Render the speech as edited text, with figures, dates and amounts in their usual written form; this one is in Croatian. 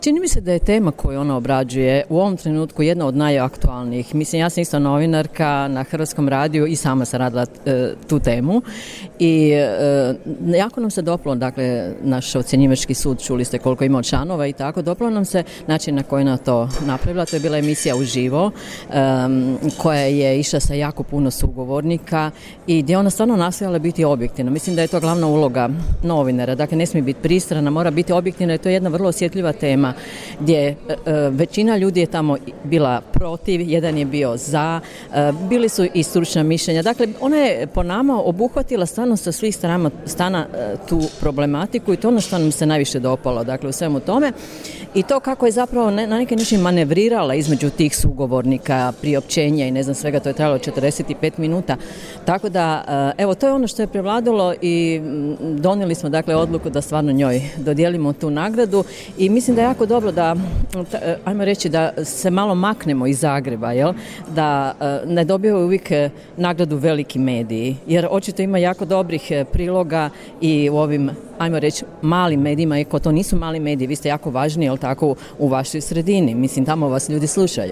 Čini mi se da je tema koju ona obrađuje u ovom trenutku jedna od najaktualnijih. Mislim, ja sam isto novinarka na Hrvatskom radiju i sama sam radila tu temu i jako nam se dopalo, dakle, naš ocjenjivački sud, čuli ste koliko ima članova i tako, dopalo nam se način na koji ona to napravila. To je bila emisija uživo koja je išla sa jako puno sugovornika i gdje ona stvarno nastojala biti objektivna. Mislim da je to glavna uloga novinara, dakle ne smije biti pristrana, mora biti objektivna, jer to je jedna vrlo osjetljiva tema gdje većina ljudi je tamo bila protiv, jedan je bio za, bili su i stručna mišljenja. Dakle, ona je po nama obuhvatila stvarno sa svih strana tu problematiku i to ono što nam se najviše dopalo, dakle u svemu tome. I to kako je zapravo na neki način manevrirala između tih sugovornika, priopćenja i ne znam svega, to je trajalo 45 minuta. Tako da, evo, to je ono što je prevladalo i donijeli smo dakle odluku da stvarno njoj dodijelimo tu nagradu i mislim da je jako dobro da, ajmo reći, da se malo maknemo iz Zagreba, jel? Da ne dobiju uvijek nagradu veliki mediji, jer očito ima jako dobrih priloga i u ovim, ajmo reći, malim medijima, iako to nisu mali mediji, vi ste jako važni, jel tako, u vašoj sredini, mislim, tamo vas ljudi slušaju.